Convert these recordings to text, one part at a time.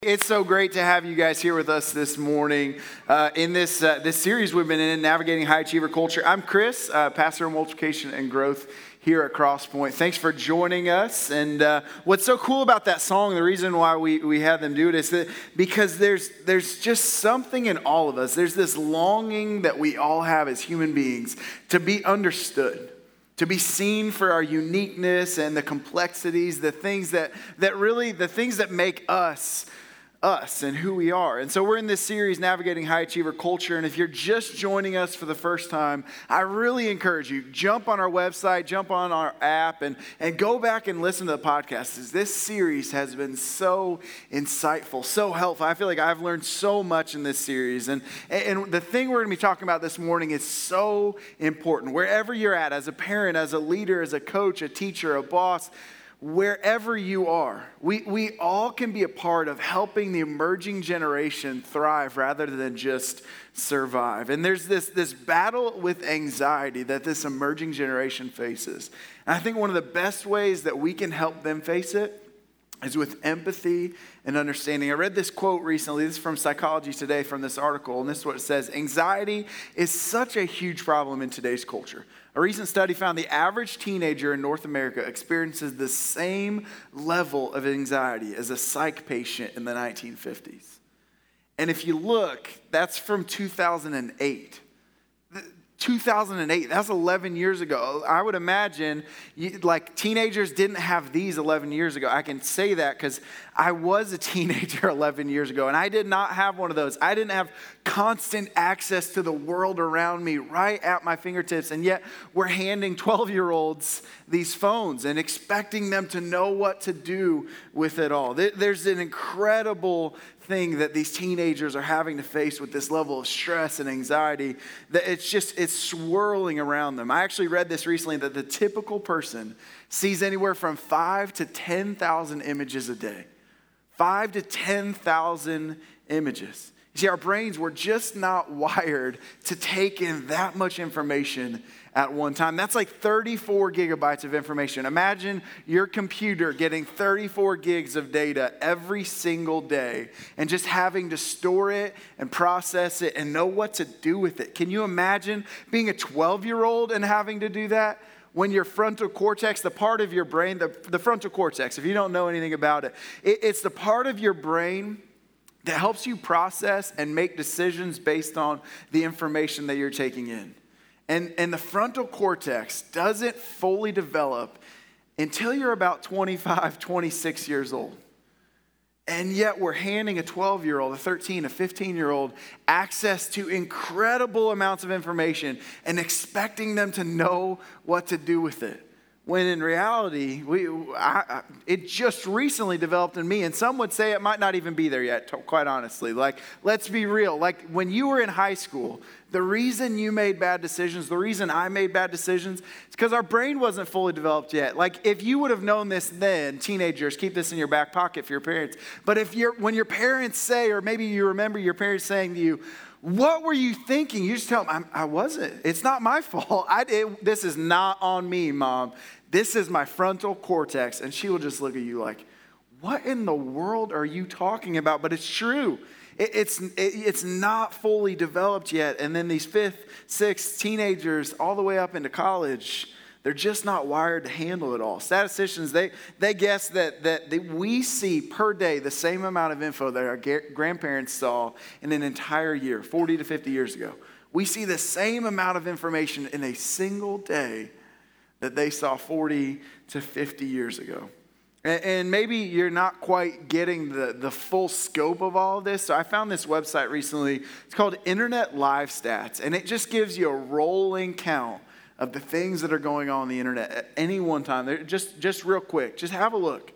It's so great to have you guys here with us this morning in this series we've been in, Navigating High Achiever Culture. I'm Chris, pastor of multiplication and growth here at Crosspoint. Thanks for joining us. And what's so cool about that song, the reason why we had them do it is that because there's just something in all of us. There's this longing that we all have as human beings to be understood, to be seen for our uniqueness and the complexities, the things that make us and who we are. And so we're in this series, Navigating High Achiever Culture. And if you're just joining us for the first time, I really encourage you, jump on our website, jump on our app, and go back and listen to the podcast. This series has been so insightful, so helpful. I feel like I've learned so much in this series. And the thing we're going to be talking about this morning is so important. Wherever you're at, as a parent, as a leader, as a coach, a teacher, a boss, wherever you are, we all can be a part of helping the emerging generation thrive rather than just survive. And there's this battle with anxiety that this emerging generation faces. And I think one of the best ways that we can help them face it is with empathy and understanding. I read this quote recently. This is from Psychology Today from this article. And this is what it says. Anxiety is such a huge problem in today's culture. A recent study found the average teenager in North America experiences the same level of anxiety as a psych patient in the 1950s. And if you look, that's from 2008. 2008, that's 11 years ago. I would imagine teenagers didn't have these 11 years ago. I can say that because I was a teenager 11 years ago and I did not have one of those. I didn't have constant access to the world around me right at my fingertips. And yet we're handing 12-year-olds these phones and expecting them to know what to do with it all. There's an incredible thing that these teenagers are having to face with this level of stress and anxiety that it's swirling around them. I actually read this recently that the typical person sees anywhere from 5 to 10,000 images a day. 5 to 10,000 images. You see, our brains were just not wired to take in that much information at one time. That's like 34 gigabytes of information. Imagine your computer getting 34 gigs of data every single day and just having to store it and process it and know what to do with it. Can you imagine being a 12-year-old and having to do that? When your frontal cortex, the part of your brain, the frontal cortex, if you don't know anything about it, it's the part of your brain that helps you process and make decisions based on the information that you're taking in. And the frontal cortex doesn't fully develop until you're about 25, 26 years old. And yet we're handing a 12-year-old, a 13, a 15-year-old access to incredible amounts of information and expecting them to know what to do with it. When in reality, it just recently developed in me. And some would say it might not even be there yet, quite honestly. Let's be real. When you were in high school, the reason you made bad decisions, the reason I made bad decisions, is because our brain wasn't fully developed yet. If you would have known this then, teenagers, keep this in your back pocket for your parents. But when your parents say, or maybe you remember your parents saying to you, "What were you thinking?" You just tell them, I wasn't. It's not my fault. This is not on me, Mom. This is my frontal cortex. And she will just look at you like, what in the world are you talking about? But it's true. It's not fully developed yet. And then these 5th, 6th teenagers all the way up into college, they're just not wired to handle it all. Statisticians, they guess that we see per day the same amount of info that our grandparents saw in an entire year, 40 to 50 years ago. We see the same amount of information in a single day that they saw 40 to 50 years ago. And maybe you're not quite getting the full scope of all of this. So I found this website recently. It's called Internet Live Stats. And it just gives you a rolling count of the things that are going on the internet at any one time. Just real quick, just have a look.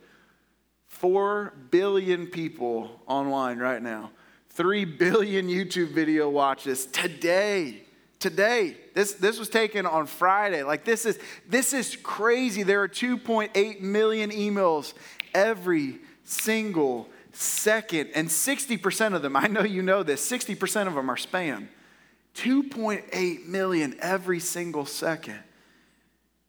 4 billion people online right now. 3 billion YouTube video watches today. This was taken on Friday. This is crazy. There are 2.8 million emails every single second. And 60% of them, I know you know this, 60% of them are spam. 2.8 million every single second.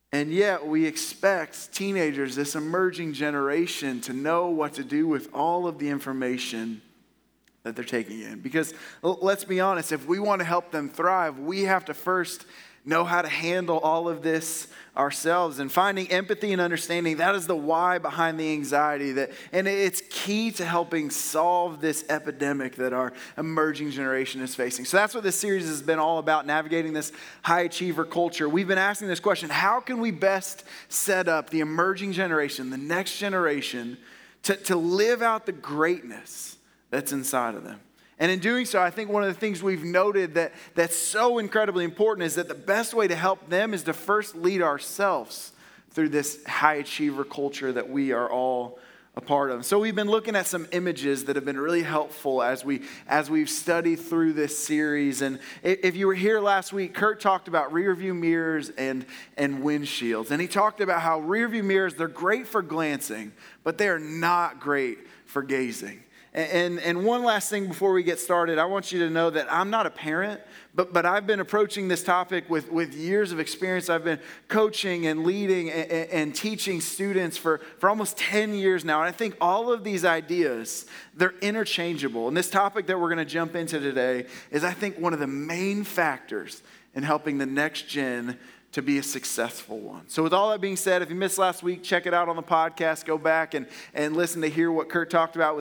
And yet we expect teenagers, this emerging generation, to know what to do with all of the information that they're taking in. Because let's be honest, if we want to help them thrive, we have to first know how to handle all of this ourselves. And finding empathy and understanding, that is the why behind the anxiety. And it's key to helping solve this epidemic that our emerging generation is facing. So that's what this series has been all about, navigating this high achiever culture. We've been asking this question: how can we best set up the emerging generation, the next generation, to live out the greatness that's inside of them? And in doing so, I think one of the things we've noted that's so incredibly important is that the best way to help them is to first lead ourselves through this high achiever culture that we are all a part of. So we've been looking at some images that have been really helpful as we've studied through this series. And if you were here last week, Kurt talked about rear view mirrors and windshields. And he talked about how rear view mirrors, they're great for glancing, but they are not great for gazing. And one last thing before we get started, I want you to know that I'm not a parent, but I've been approaching this topic with years of experience. I've been coaching and leading and teaching students for almost 10 years now. And I think all of these ideas, they're interchangeable. And this topic that we're going to jump into today is, I think, one of the main factors in helping the next gen to be a successful one. So with all that being said, if you missed last week, check it out on the podcast. Go back and listen to hear what Kurt talked about with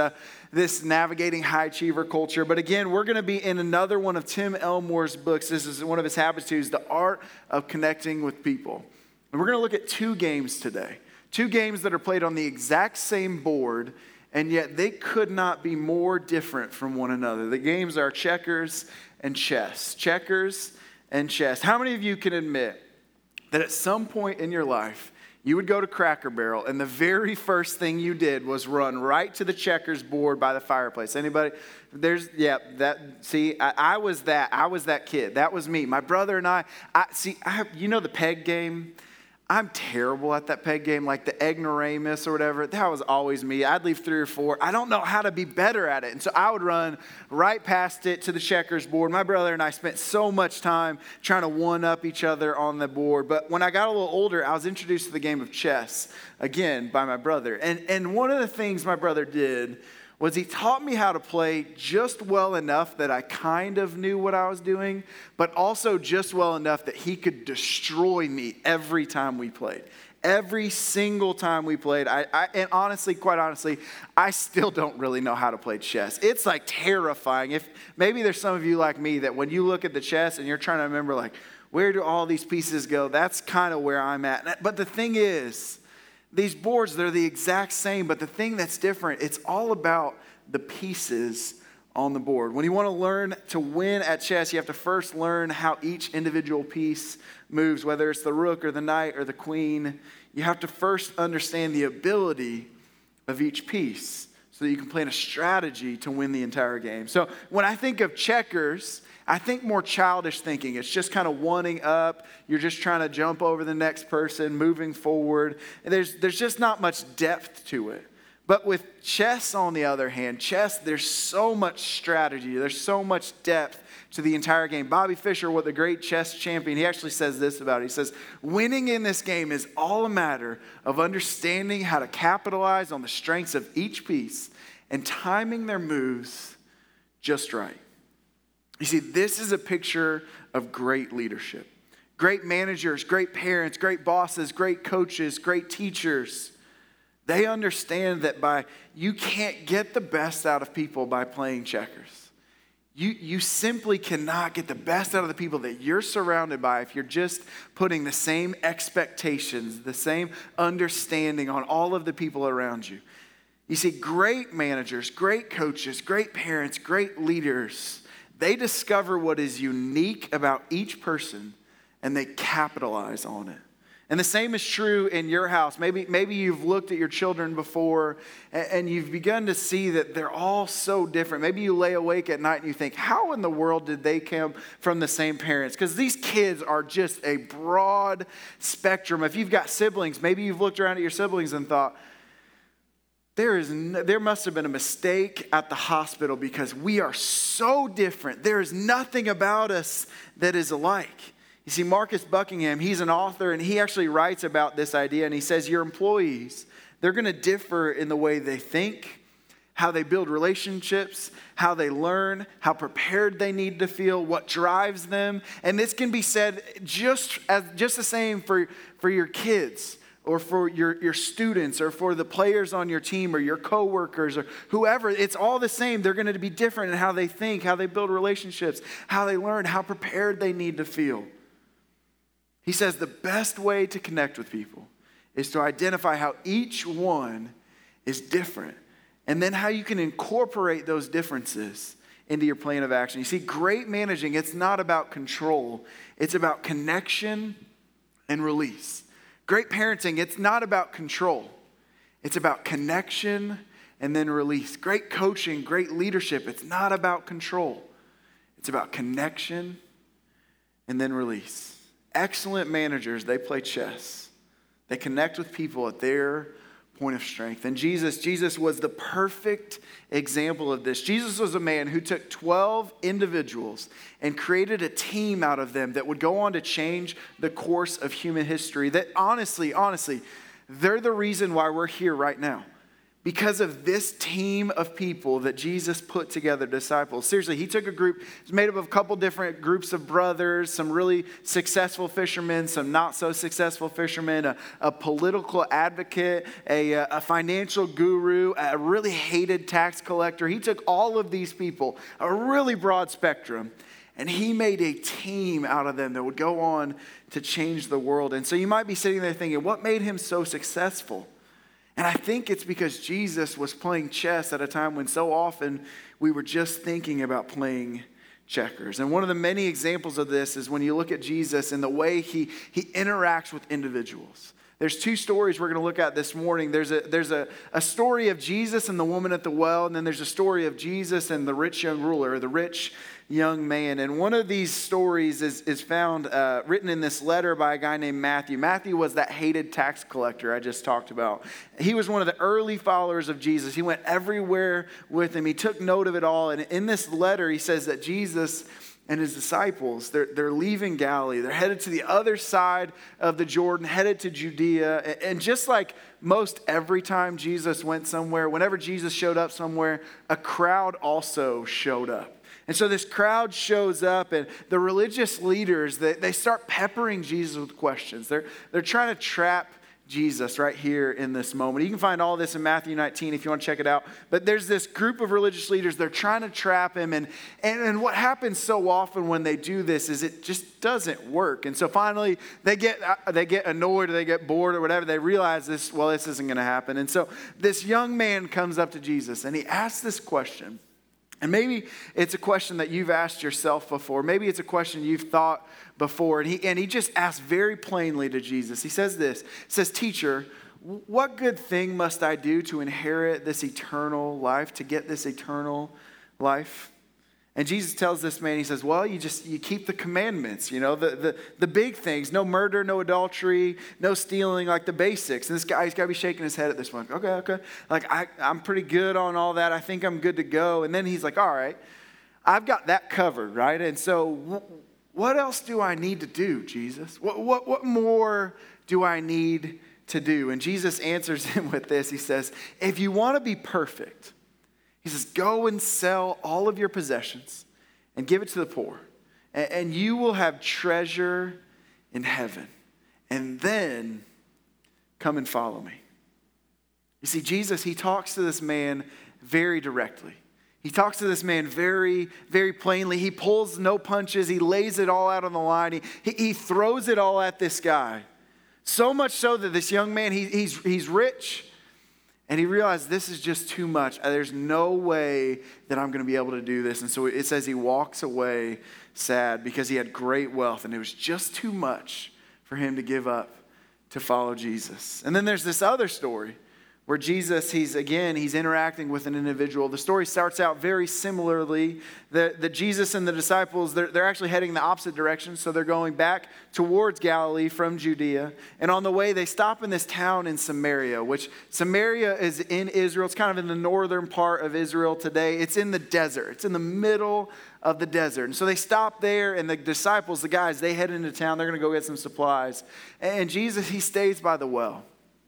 this navigating high achiever culture. But again, we're going to be in another one of Tim Elmore's books. This is one of his habitudes, The Art of Connecting with People. And we're going to look at two games today. Two games that are played on the exact same board, and yet they could not be more different from one another. The games are checkers and chess. Checkers and chess. How many of you can admit that at some point in your life, you would go to Cracker Barrel and the very first thing you did was run right to the checkers board by the fireplace? Anybody? I was that kid. That was me. My brother and I you know the peg game? I'm terrible at that peg game, like the ignoramus or whatever. That was always me. I'd leave 3 or 4. I don't know how to be better at it. And so I would run right past it to the checkers board. My brother and I spent so much time trying to one-up each other on the board. But when I got a little older, I was introduced to the game of chess, again, by my brother. And one of the things my brother did was he taught me how to play just well enough that I kind of knew what I was doing, but also just well enough that he could destroy me every time we played. Every single time we played. And honestly, quite honestly, I still don't really know how to play chess. It's like terrifying. If maybe there's some of you like me that when you look at the chess and you're trying to remember, like, where do all these pieces go? That's kind of where I'm at. But the thing is, these boards, they're the exact same, but the thing that's different, it's all about the pieces on the board. When you want to learn to win at chess, you have to first learn how each individual piece moves, whether it's the rook or the knight or the queen. You have to first understand the ability of each piece so that you can plan a strategy to win the entire game. So when I think of checkers, I think more childish thinking. It's just kind of one up. You're just trying to jump over the next person, moving forward. And there's just not much depth to it. But with chess, on the other hand, there's so much strategy. There's so much depth to the entire game. Bobby Fischer, what the great chess champion, he actually says this about it. He says, winning in this game is all a matter of understanding how to capitalize on the strengths of each piece and timing their moves just right. You see, this is a picture of great leadership. Great managers, great parents, great bosses, great coaches, great teachers. They understand that you can't get the best out of people by playing checkers. You simply cannot get the best out of the people that you're surrounded by if you're just putting the same expectations, the same understanding on all of the people around you. You see, great managers, great coaches, great parents, great leaders, they discover what is unique about each person and they capitalize on it. And the same is true in your house. Maybe you've looked at your children before and you've begun to see that they're all so different. Maybe you lay awake at night and you think, how in the world did they come from the same parents? Because these kids are just a broad spectrum. If you've got siblings, maybe you've looked around at your siblings and thought, there must have been a mistake at the hospital because we are so different. There is nothing about us that is alike. You see, Marcus Buckingham, he's an author, and he actually writes about this idea, and he says your employees, they're going to differ in the way they think, how they build relationships, how they learn, how prepared they need to feel, what drives them. And this can be said just the same for your kids or for your students or for the players on your team or your coworkers or whoever. It's all the same. They're going to be different in how they think, how they build relationships, how they learn, how prepared they need to feel. He says the best way to connect with people is to identify how each one is different, and then how you can incorporate those differences into your plan of action. You see, great managing, it's not about control. It's about connection and release. Great parenting, it's not about control. It's about connection and then release. Great coaching, great leadership, it's not about control. It's about connection and then release. Excellent managers, they play chess. They connect with people at their point of strength. And Jesus was the perfect example of this. Jesus was a man who took 12 individuals and created a team out of them that would go on to change the course of human history. That honestly, they're the reason why we're here right now. Because of this team of people that Jesus put together, disciples. Seriously, he took a group, it's made up of a couple different groups of brothers, some really successful fishermen, some not so successful fishermen, a political advocate, a financial guru, a really hated tax collector. He took all of these people, a really broad spectrum, and he made a team out of them that would go on to change the world. And so you might be sitting there thinking, what made him so successful? And I think it's because Jesus was playing chess at a time when so often we were just thinking about playing checkers. And one of the many examples of this is when you look at Jesus and the way he interacts with individuals. There's two stories we're going to look at this morning. There's a story of Jesus and the woman at the well, and then there's a story of Jesus and the rich young ruler, or the rich young man. And one of these stories is found written in this letter by a guy named Matthew. Matthew was that hated tax collector I just talked about. He was one of the early followers of Jesus. He went everywhere with him. He took note of it all. And in this letter, he says that Jesus and his disciples, they're leaving Galilee. They're headed to the other side of the Jordan, headed to Judea. And just like most every time Jesus went somewhere, whenever Jesus showed up somewhere, a crowd also showed up. And so this crowd shows up, and the religious leaders, they start peppering Jesus with questions. They're trying to trap Jesus right here in this moment. You can find all this in Matthew 19 if you want to check it out. But there's this group of religious leaders. They're trying to trap him. And what happens so often when they do this is it just doesn't work. And so finally they get annoyed or they get bored or whatever. They realize this isn't going to happen. And so this young man comes up to Jesus and he asks this question. And maybe it's a question that you've asked yourself before. Maybe it's a question you've thought before. And he just asked very plainly to Jesus. He says this. He says, "Teacher, what good thing must I do to inherit this eternal life, to get this eternal life?" And Jesus tells this man, he says, well, you keep the commandments, the big things. No murder, no adultery, no stealing, like the basics. And this guy, he's got to be shaking his head at this point. Okay. Like, I'm pretty good on all that. I think I'm good to go. And then he's like, all right, I've got that covered, right? And so what else do I need to do, Jesus? What more do I need to do? And Jesus answers him with this. He says, if you want to be perfect, he says, go and sell all of your possessions and give it to the poor, and you will have treasure in heaven. And then come and follow me. You see, Jesus, he talks to this man very directly. He talks to this man very, very plainly. He pulls no punches. He lays it all out on the line. He throws it all at this guy. So much so that this young man, he's rich. And he realized this is just too much. There's no way that I'm going to be able to do this. And so it says he walks away sad because he had great wealth. And it was just too much for him to give up to follow Jesus. And then there's this other story where Jesus, he's interacting with an individual. The story starts out very similarly. The Jesus and the disciples, they're actually heading the opposite direction. So they're going back towards Galilee from Judea. And on the way, they stop in this town in Samaria, which Samaria is in Israel. It's kind of in the northern part of Israel today. It's in the desert. It's in the middle of the desert. And so they stop there, and the disciples, the guys, they head into town. They're going to go get some supplies. And Jesus, he stays by the well.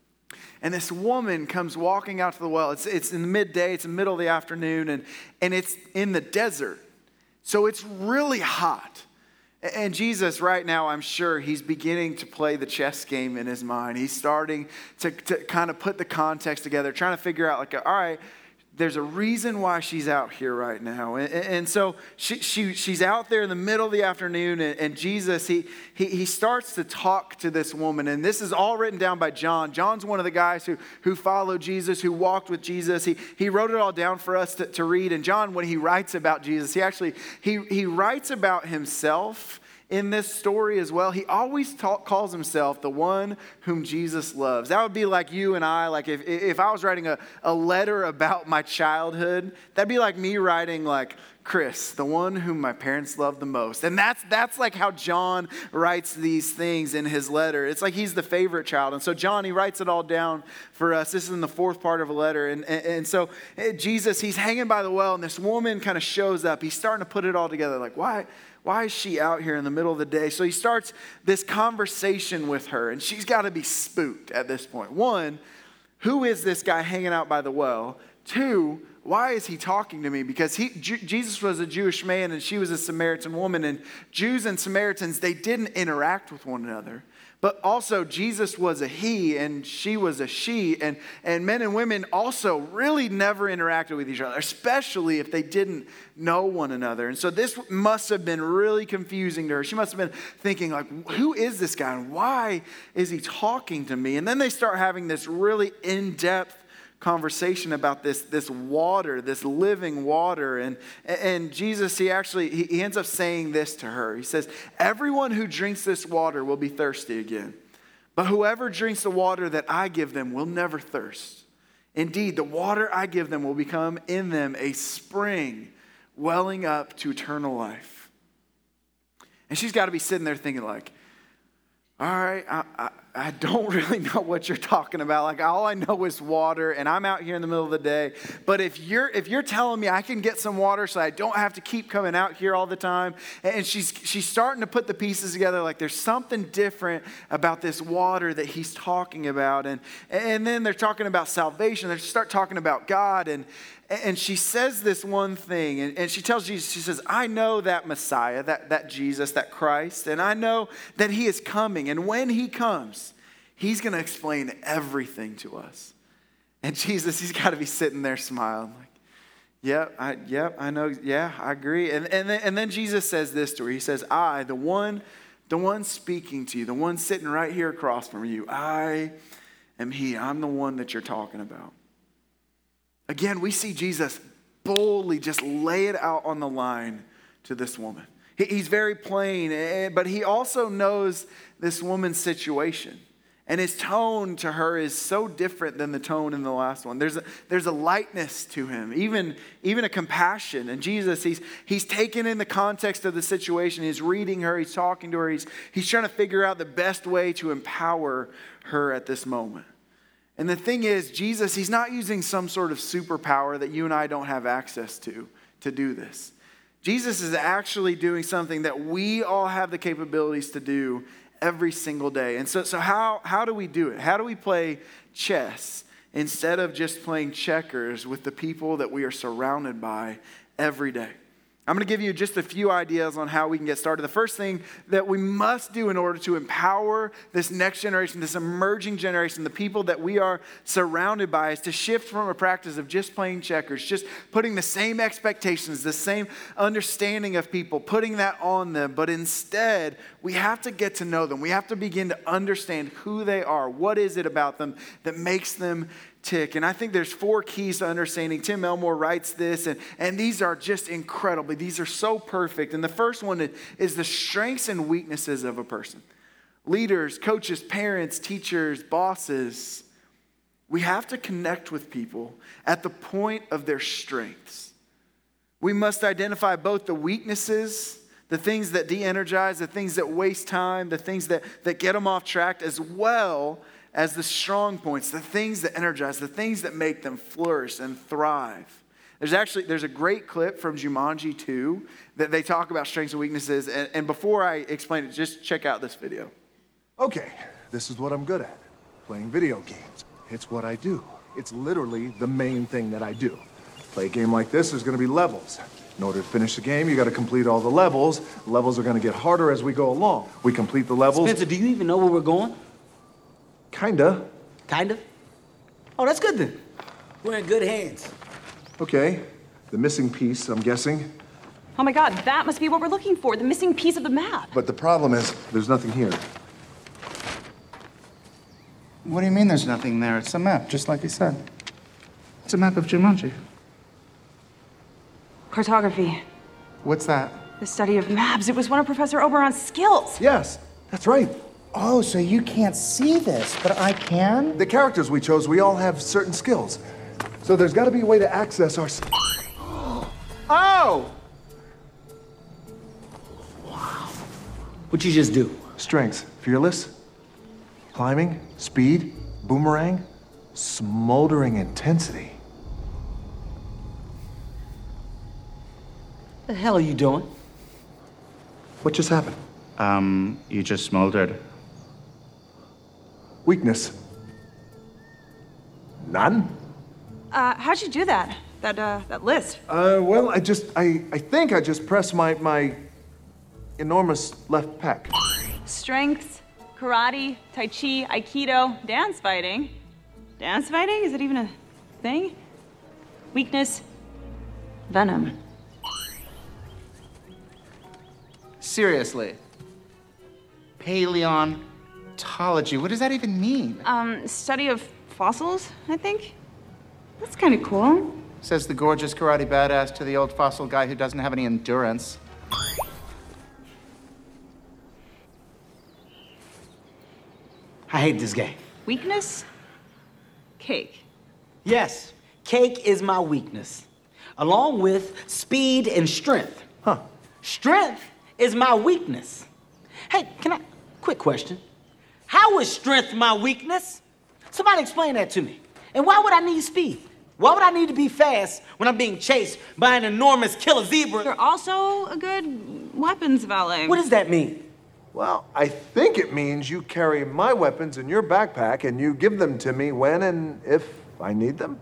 And this woman comes walking out to the well. It's in the midday, it's in the middle of the afternoon, and it's in the desert. So it's really hot. And Jesus, right now, I'm sure he's beginning to play the chess game in his mind. He's starting to kind of put the context together, trying to figure out, like, all right, there's a reason why she's out here right now. And so she's out there in the middle of the afternoon, and Jesus, he starts to talk to this woman. And this is all written down by John. John's one of the guys who followed Jesus, who walked with Jesus. He wrote it all down for us to read. And John, when he writes about Jesus, he writes about himself in this story as well. He always calls himself the one whom Jesus loves. That would be like you and I, like if I was writing a letter about my childhood, that'd be like me writing like, Chris, the one whom my parents love the most. And that's like how John writes these things in his letter. It's like he's the favorite child. And so John, he writes it all down for us. This is in the fourth part of a letter. And so Jesus, he's hanging by the well, and this woman kind of shows up. He's starting to put it all together. Like, why is she out here in the middle of the day? So he starts this conversation with her, and she's got to be spooked at this point. One, who is this guy hanging out by the well? Two, why is he talking to me? Because Jesus was a Jewish man and she was a Samaritan woman. And Jews and Samaritans, they didn't interact with one another. But also Jesus was a he and she was a she. And men and women also really never interacted with each other, especially if they didn't know one another. And so this must have been really confusing to her. She must have been thinking, like, who is this guy? And why is he talking to me? And then they start having this really in-depth conversation about this water, this living water. And Jesus, he ends up saying this to her. He says, everyone who drinks this water will be thirsty again. But whoever drinks the water that I give them will never thirst. Indeed, the water I give them will become in them a spring welling up to eternal life. And she's got to be sitting there thinking like, all right, I don't really know what you're talking about. Like, all I know is water, and I'm out here in the middle of the day. But if you're telling me I can get some water so I don't have to keep coming out here all the time, and she's starting to put the pieces together, like there's something different about this water that he's talking about. And then they're talking about salvation. They start talking about God, and she says this one thing, and she tells Jesus, she says, I know that Messiah, that Jesus, that Christ, and I know that he is coming. And when he comes, he's going to explain everything to us. And Jesus, he's got to be sitting there smiling like, I know, yeah, I agree. And then Jesus says this to her. He says, I, the one speaking to you, the one sitting right here across from you, I am he. I'm the one that you're talking about. Again, we see Jesus boldly just lay it out on the line to this woman. He's very plain, but he also knows this woman's situation. And his tone to her is so different than the tone in the last one. There's a lightness to him, even a compassion. And Jesus, he's taken in the context of the situation. He's reading her, he's talking to her, he's trying to figure out the best way to empower her at this moment. And the thing is, Jesus, he's not using some sort of superpower that you and I don't have access to do this. Jesus is actually doing something that we all have the capabilities to do every single day. And so how do we do it? How do we play chess instead of just playing checkers with the people that we are surrounded by every day? I'm going to give you just a few ideas on how we can get started. The first thing that we must do in order to empower this next generation, this emerging generation, the people that we are surrounded by, is to shift from a practice of just playing checkers, just putting the same expectations, the same understanding of people, putting that on them. But instead, we have to get to know them. We have to begin to understand who they are. What is it about them that makes them tick? And I think there's 4 keys to understanding. Tim Elmore writes this, and these are just incredible. These are so perfect. And the first one is the strengths and weaknesses of a person. Leaders, coaches, parents, teachers, bosses, We have to connect with people at the point of their strengths. We must identify both the weaknesses, the things that de-energize, the things that waste time, the things that get them off track, as well as the strong points, the things that energize, the things that make them flourish and thrive. There's a great clip from Jumanji 2 that they talk about strengths and weaknesses. And before I explain it, just check out this video. Okay, this is what I'm good at, playing video games. It's what I do. It's literally the main thing that I do. Play a game like this, there's gonna be levels. In order to finish the game, you gotta complete all the levels. The levels are gonna get harder as we go along. We complete the levels. Spencer, do you even know where we're going? Kinda. Kinda? Oh, that's good then. We're in good hands. Okay, the missing piece, I'm guessing. Oh my God, that must be what we're looking for, the missing piece of the map. But the problem is, there's nothing here. What do you mean there's nothing there? It's a map, just like you said. It's a map of Jumanji. Cartography, What's that? the study of maps. It was one of Professor Oberon's skills. Yes, that's right. Oh, so you can't see this, but I can? The characters we chose, we all have certain skills. So there's gotta be a way to access our... Oh! What'd you just do? Strengths, fearless, climbing, speed, boomerang, smoldering intensity. The hell are you doing? What just happened? You just smoldered. Weakness. None? How'd you do that? That list? Well, I think I just pressed my enormous left pec. Strengths, karate, tai chi, aikido, dance fighting. Dance fighting? Is it even a thing? Weakness, venom. Seriously. Paleontology, what does that even mean? Study of fossils, I think. That's kind of cool. Says the gorgeous karate badass to the old fossil guy who doesn't have any endurance. I hate this game. Weakness, cake. Yes, cake is my weakness, along with speed and strength. Huh. Strength is my weakness. Hey, quick question. How is strength my weakness? Somebody explain that to me. And why would I need speed? Why would I need to be fast when I'm being chased by an enormous killer zebra? You're also a good weapons valet. What does that mean? Well, I think it means you carry my weapons in your backpack and you give them to me when and if I need them.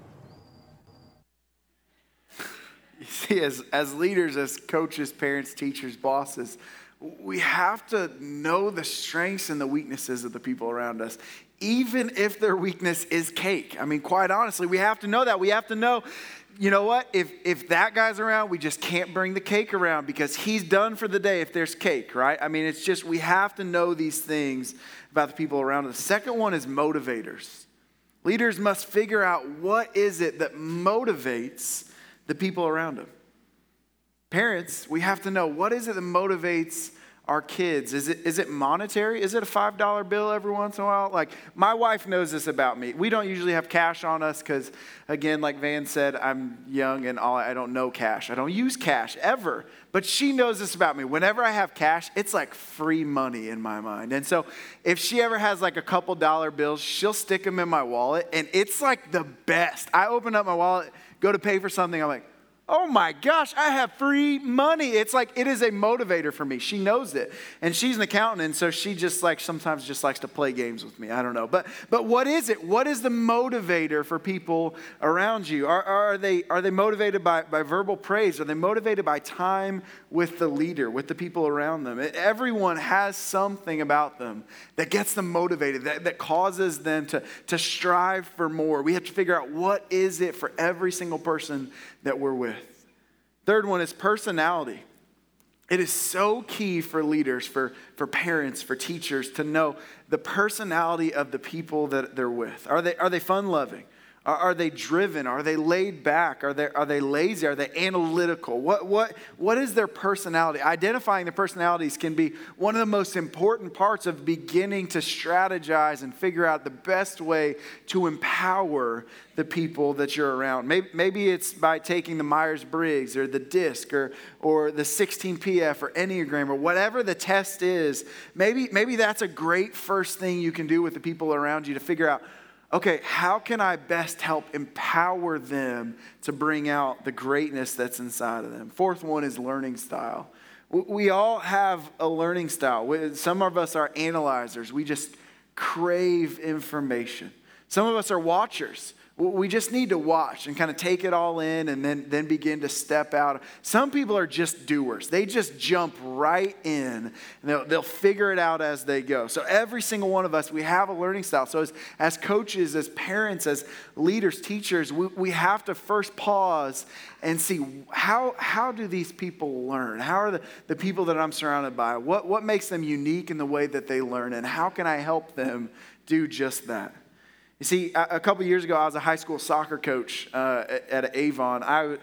You see, as leaders, as coaches, parents, teachers, bosses, we have to know the strengths and the weaknesses of the people around us, even if their weakness is cake. I mean, quite honestly, we have to know that. We have to know, you know what? If that guy's around, we just can't bring the cake around because he's done for the day if there's cake, right? I mean, it's just, we have to know these things about the people around us. The second one is motivators. Leaders must figure out what is it that motivates the people around them. Parents, we have to know, what is it that motivates our kids? Is it monetary? Is it a $5 bill every once in a while? Like, my wife knows this about me. We don't usually have cash on us because, again, like Van said, I'm young and I don't know cash. I don't use cash ever. But she knows this about me. Whenever I have cash, it's like free money in my mind. And so if she ever has like a couple dollar bills, she'll stick them in my wallet. And it's like the best. I open up my wallet, go to pay for something, I'm like, oh my gosh, I have free money. It's like, it is a motivator for me. She knows it. And she's an accountant, and so she just like sometimes just likes to play games with me. I don't know. But what is it? What is the motivator for people around you? Are they motivated by verbal praise? Are they motivated by time with the leader, with the people around them? Everyone has something about them that gets them motivated, that causes them to strive for more. We have to figure out what is it for every single person that we're with. Third one is personality. It is so key for leaders, for parents, for teachers to know the personality of the people that they're with. Are they fun-loving? Are they driven? Are they laid back? Are they lazy? Are they analytical? What is their personality? Identifying the personalities can be one of the most important parts of beginning to strategize and figure out the best way to empower the people that you're around. Maybe it's by taking the Myers-Briggs or the DISC or the 16PF or Enneagram or whatever the test is. Maybe that's a great first thing you can do with the people around you to figure out, okay, how can I best help empower them to bring out the greatness that's inside of them? Fourth one is learning style. We all have a learning style. Some of us are analyzers. We just crave information. Some of us are watchers. We just need to watch and kind of take it all in and then begin to step out. Some people are just doers. They just jump right in and they'll figure it out as they go. So every single one of us, we have a learning style. So as coaches, as parents, as leaders, teachers, we have to first pause and see how do these people learn? How are the people that I'm surrounded by? What makes them unique in the way that they learn? And how can I help them do just that? You see, a couple years ago, I was a high school soccer coach at Avon. I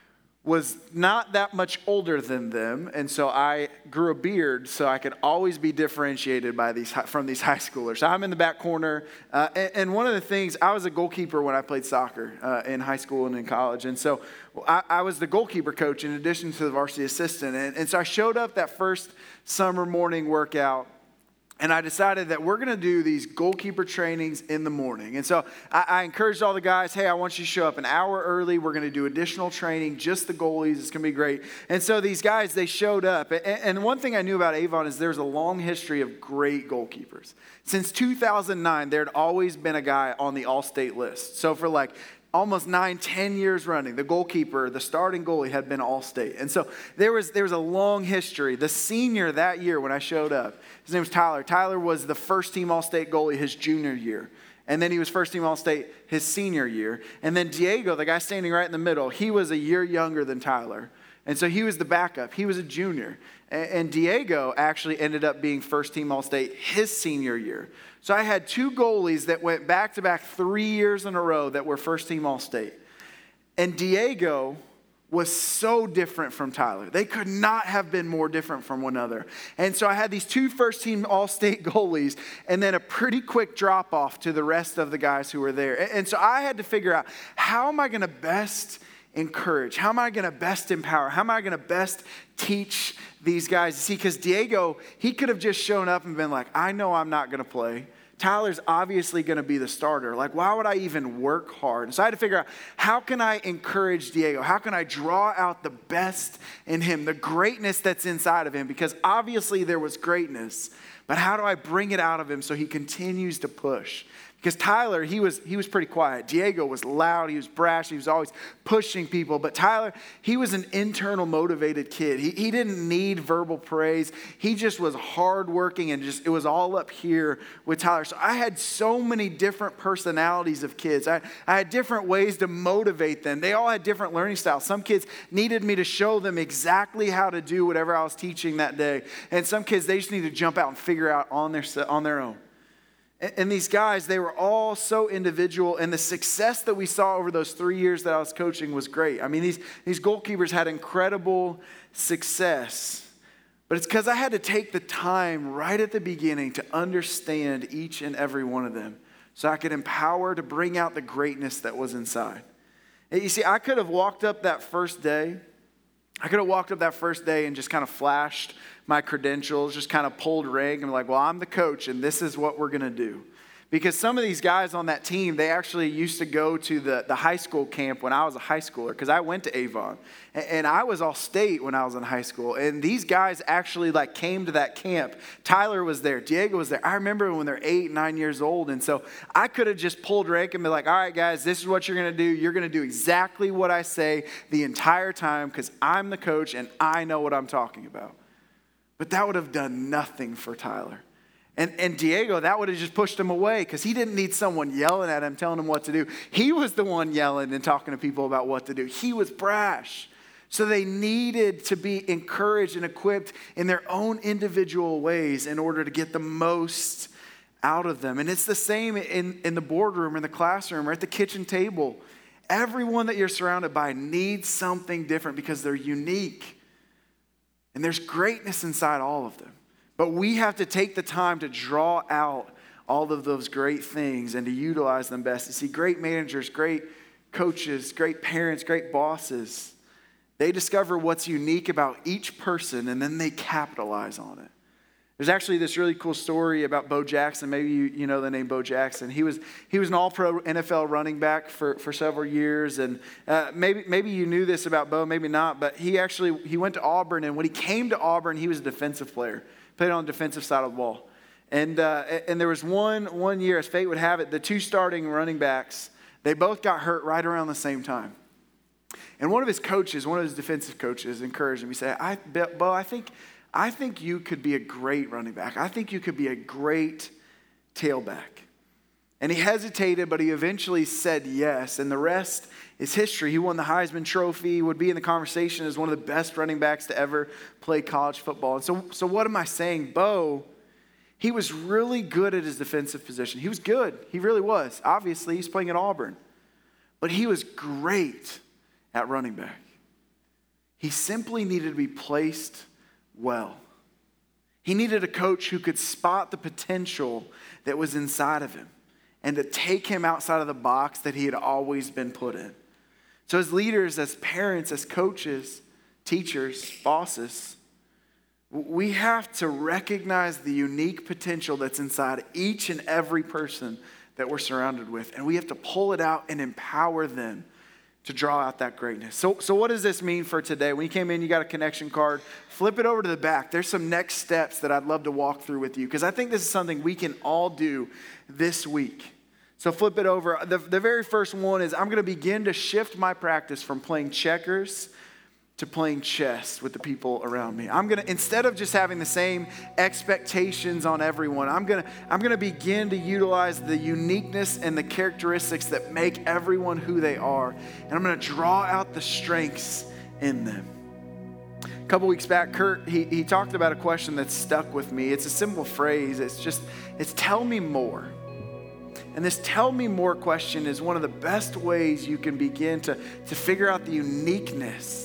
was not that much older than them, and so I grew a beard so I could always be differentiated from these high schoolers. So I'm in the back corner, and one of the things, I was a goalkeeper when I played soccer in high school and in college, and so I was the goalkeeper coach in addition to the varsity assistant, and so I showed up that first summer morning workout. And I decided that we're going to do these goalkeeper trainings in the morning. And so I encouraged all the guys, hey, I want you to show up an hour early. We're going to do additional training, just the goalies. It's going to be great. And so these guys, they showed up. And one thing I knew about Avon is there's a long history of great goalkeepers. Since 2009, there had always been a guy on the all-state list. So for like almost 9-10 years running, the goalkeeper, the starting goalie had been all-state. And so there was a long history. The senior that year when I showed up, his name was Tyler. Tyler was the first team all-state goalie his junior year. And then he was first team all-state his senior year. And then Diego, the guy standing right in the middle, he was a year younger than Tyler. And so he was the backup. He was a junior. And Diego actually ended up being first team all-state his senior year. So I had two goalies that went back-to-back 3 years in a row that were first team all-state. And Diego was so different from Tyler. They could not have been more different from one another. And so I had these two first team all-state goalies and then a pretty quick drop off to the rest of the guys who were there. And so I had to figure out, how am I going to best encourage? How am I going to best empower? How am I going to best teach these guys? See, because Diego, he could have just shown up and been like, I know I'm not going to play. Tyler's obviously going to be the starter. Like, why would I even work hard? And so I had to figure out, how can I encourage Diego? How can I draw out the best in him, the greatness that's inside of him? Because obviously there was greatness, but how do I bring it out of him so he continues to push? Because Tyler, he was pretty quiet. Diego was loud, he was brash, he was always pushing people. But Tyler, he was an internal motivated kid. He didn't need verbal praise. He just was hardworking and it was all up here with Tyler. So I had so many different personalities of kids. I had different ways to motivate them. They all had different learning styles. Some kids needed me to show them exactly how to do whatever I was teaching that day. And some kids, they just needed to jump out and figure out on their own. And these guys, they were all so individual, and the success that we saw over those 3 years that I was coaching was great. I mean, these goalkeepers had incredible success, but it's because I had to take the time right at the beginning to understand each and every one of them so I could empower to bring out the greatness that was inside. And you see, I could have walked up that first day and just kind of flashed my credentials, just kind of pulled rank and like, well, I'm the coach and this is what we're going to do. Because some of these guys on that team, they actually used to go to the high school camp when I was a high schooler, because I went to Avon. And I was all state when I was in high school. And these guys actually came to that camp. Tyler was there. Diego was there. I remember when they're 8, 9 years old. And so I could have just pulled rank and been like, all right, guys, this is what you're going to do. You're going to do exactly what I say the entire time because I'm the coach and I know what I'm talking about. But that would have done nothing for Tyler. And Diego, that would have just pushed him away because he didn't need someone yelling at him, telling him what to do. He was the one yelling and talking to people about what to do. He was brash. So they needed to be encouraged and equipped in their own individual ways in order to get the most out of them. And it's the same in the boardroom, in the classroom, or at the kitchen table. Everyone that you're surrounded by needs something different because they're unique. And there's greatness inside all of them. But we have to take the time to draw out all of those great things and to utilize them best. You see, great managers, great coaches, great parents, great bosses, they discover what's unique about each person and then they capitalize on it. There's actually this really cool story about Bo Jackson. Maybe you know the name Bo Jackson. He was an all-pro NFL running back for several years. And maybe you knew this about Bo, maybe not. But he went to Auburn. And when he came to Auburn, he was a defensive player. Played on the defensive side of the ball. And there was one year, as fate would have it, the two starting running backs, they both got hurt right around the same time. And one of his defensive coaches encouraged him. He said, Bo, I think you could be a great running back. I think you could be a great tailback. And he hesitated, but he eventually said yes. And the rest is history. He won the Heisman Trophy, would be in the conversation as one of the best running backs to ever play college football. And so what am I saying? Bo, he was really good at his defensive position. He was good. He really was. Obviously, he's playing at Auburn. But he was great at running back. He simply needed to be placed well. He needed a coach who could spot the potential that was inside of him and to take him outside of the box that he had always been put in. So as leaders, as parents, as coaches, teachers, bosses, we have to recognize the unique potential that's inside each and every person that we're surrounded with. And we have to pull it out and empower them to draw out that greatness. So what does this mean for today? When you came in, you got a connection card. Flip it over to the back. There's some next steps that I'd love to walk through with you because I think this is something we can all do this week. So flip it over. The very first one is I'm going to begin to shift my practice from playing checkers to playing chess with the people around me. I'm going to, instead of just having the same expectations on everyone, I'm going to begin to utilize the uniqueness and the characteristics that make everyone who they are. And I'm going to draw out the strengths in them. A couple weeks back, Kurt, he talked about a question that stuck with me. It's a simple phrase. It's tell me more. And this tell me more question is one of the best ways you can begin to figure out the uniqueness,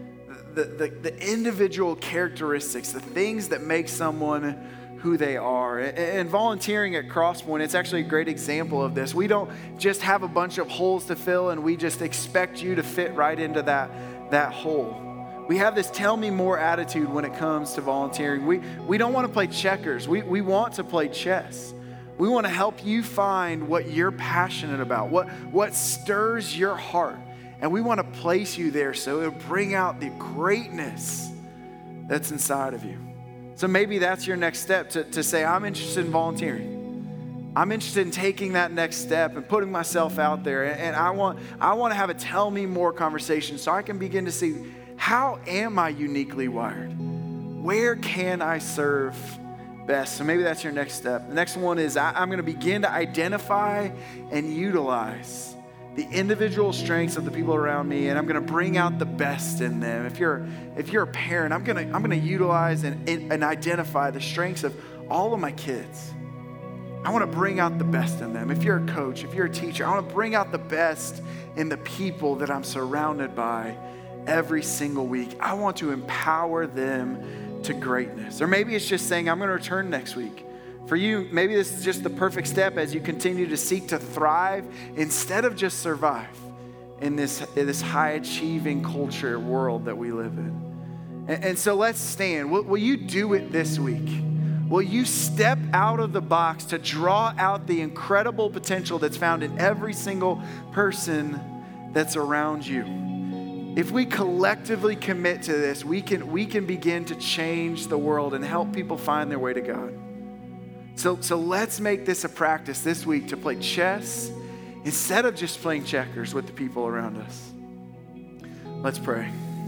the individual characteristics, the things that make someone who they are. And volunteering at Crosspoint, it's actually a great example of this. We don't just have a bunch of holes to fill and we just expect you to fit right into that hole. We have this tell me more attitude when it comes to volunteering. We don't want to play checkers. We want to play chess. We want to help you find what you're passionate about, what stirs your heart. And we want to place you there so it'll bring out the greatness that's inside of you. So maybe that's your next step to say, I'm interested in volunteering. I'm interested in taking that next step and putting myself out there. And I want to have a tell me more conversation so I can begin to see, how am I uniquely wired? Where can I serve best? So maybe that's your next step. The next one is I'm going to begin to identify and utilize the individual strengths of the people around me, and I'm going to bring out the best in them. If you're a parent, I'm going to utilize and identify the strengths of all of my kids. I want to bring out the best in them. If you're a coach, if you're a teacher, I want to bring out the best in the people that I'm surrounded by every single week. I want to empower them to greatness. Or maybe it's just saying, I'm going to return next week. For you, maybe this is just the perfect step as you continue to seek to thrive instead of just survive in this high-achieving culture world that we live in. And so let's stand. Will you do it this week? Will you step out of the box to draw out the incredible potential that's found in every single person that's around you? If we collectively commit to this, we can begin to change the world and help people find their way to God. So let's make this a practice this week to play chess instead of just playing checkers with the people around us. Let's pray.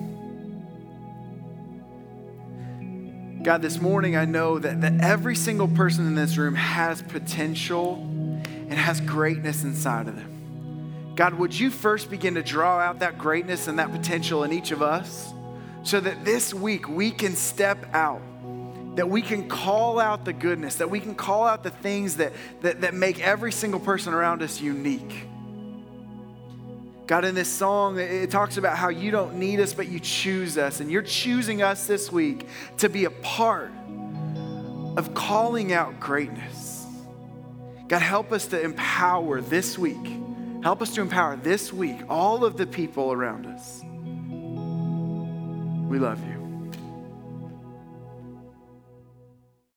God, this morning I know that every single person in this room has potential and has greatness inside of them. God, would you first begin to draw out that greatness and that potential in each of us so that this week we can step out that we can call out the goodness, that we can call out the things that make every single person around us unique. God, in this song, it talks about how you don't need us, but you choose us. And you're choosing us this week to be a part of calling out greatness. God, help us to empower this week. Help us to empower this week all of the people around us. We love you.